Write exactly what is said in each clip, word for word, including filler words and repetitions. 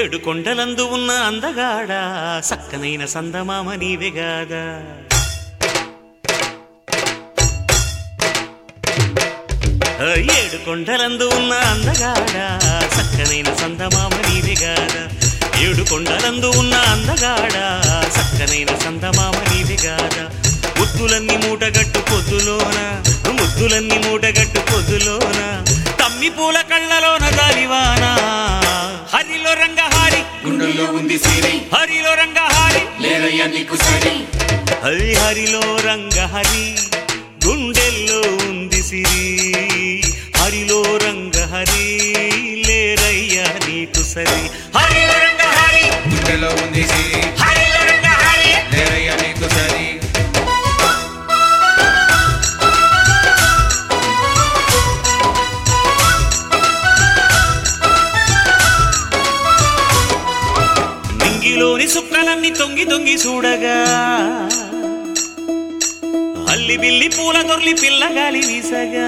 ఏడు కొండలందు ఉన్న అందగాడ సక్కనైన సందమామ నీవెగాదా. ఏడు కొండలందు ఉన్న అందగాడ సక్కనైన సందమామ నీవెగాదా. ఏడు కొండలందు ఉన్న అందగాడ సక్కనైన సందమామ నీవెగాదా. ముద్దులన్నీ మూటగట్టు పొద్దులోన ముద్దులన్నీ మూటగట్టు పొద్దులోన తమ్మి పూల కళ్ళలోన దాలివాన. హరిలో రంగహారి గుండెల్లో ఉంది సిరి, హరిలో రంగహారి లేరయ్య నీకు సరి. హరి హరిలో రంగహరి గుండెల్లో ఉంది సిరి, హరిలో రంగహరి లేరయ్య నీకు సరి. హరిలో రంగహరి గుండెల్లో ఉంది సిరి, హరిలో రంగహరి లేరయ్య నీకు సరి. నింగిలోని సుక్కలన్నీ తొంగి తొంగి చూడగా అల్లి బిల్లి పూల దొర్లి పిల్లగాలి వీసగా.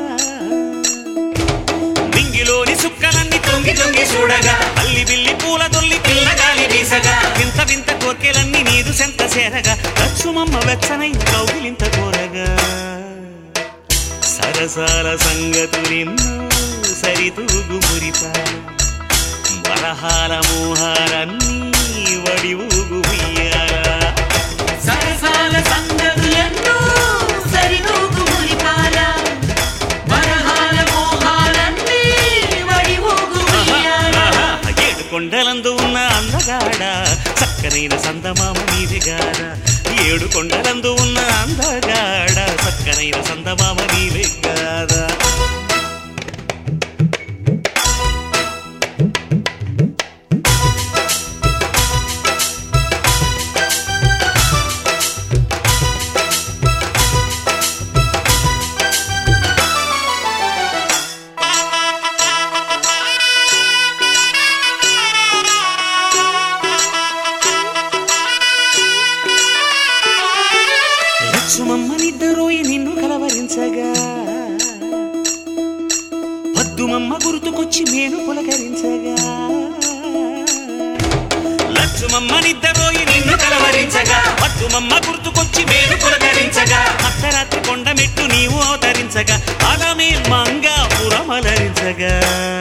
నింగిలోని సుక్కలన్నీ తొంగి తొంగి చూడగా అల్లి బిల్లి పూల దొర్లి పిల్లగాలి వీసగా. వింత వింత కోర్కెలన్నీ నీదు సెంత చేరగా లక్ష్మమ్మ వెచ్చనై కౌగిలింత కోరగా. సరసాల సంగతులిన్నో సరితూగు మురితా వరహాల మోహాలన్నీ వడి ఊగు ఉయ్యాలా. సరసాల సంగతులెన్నో సరితూగు మురిపాల వరహాల మోహాలన్నీ వడి ఊగు ఉయ్యాల. ఏడు కొండలందు ఉన్న అందగాడ చక్కనైన సందమామ నీవెగాదా. ఏడు కొండలందు ఉన్న అందగాడ చక్కనైన సందమామ నీవెగాదా. లక్ష్మమ్మనిద్దరోయి నిన్ను కలవరించగా పద్దుమమ్మ గుర్తుకొచ్చి నేను పులకరించగా. లక్ష్మమ్మనిద్దరోయి నిన్ను కలవరించగా పద్దుమమ్మ గుర్తుకొచ్చి నేను పులకరించగా. అర్ధరాత్రి కొండ మెట్టు నీవు అవతరించగా అలమే మంగా పురమలరించగా.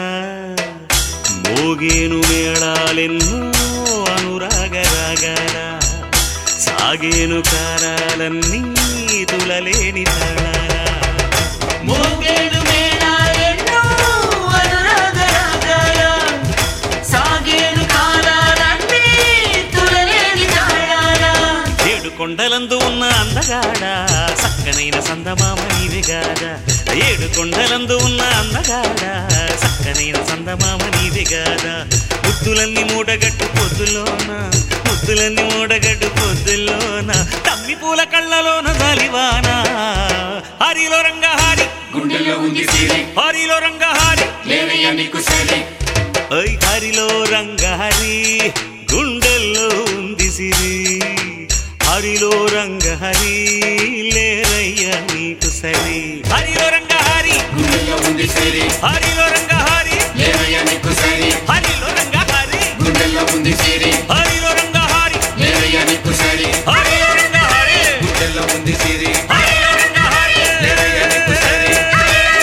మోగేను మేళాలెన్నో అనురాగరాగాల సాగేను కాలాలన్నీ తులలేని తాళాలా. మోగేడు మేళాలెన్నో అనురాగరాగాల సాగేడు కాలాలన్నీ తులలేని తాళాల. ఏడు కొండలందు ఉన్న అందగాడ సక్కనైన సందమామ నీవెగాదా. ఏడు కొండలందు ఉన్న అందగాడ సక్కనైన సందమామ నీవెగాదా. ముద్దులన్నీ మూటగట్టు పొద్దులోన ముద్దులన్నీ మూటగట్టు పొద్దులోన తమ్మి పూల కళ్ళలోన దాలివాన. హరిలో రంగహారి గుండెల్లో ఉంది సిరి, హరిలో రంగహారి లేరయ్య నీకు సరి. ఓయ్ హరిలో రంగహరి గుండెల్లో ఉంది సిరి, హరిలో రంగహరి లేరయ్య నీకు సరి. హరిలో రంగహరి గుండెల్లో ఉంది సిరి, హరిలో రంగహరి లేరయ్య నీకు సరి. హరిలో రంగహరి గుండెల్లో ఉంది సిరి, హరిలో రంగహరి లేరయ్య నీకు సరి. హరిలో రంగహరి గుండెల్లో ఉంది సిరి, హరిలో రంగహరి లేరయ్య నీకు సరి.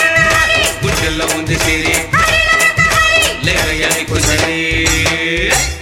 గుండెల్లో ఉంది సిరి, లేరయ్య నీకు సరి.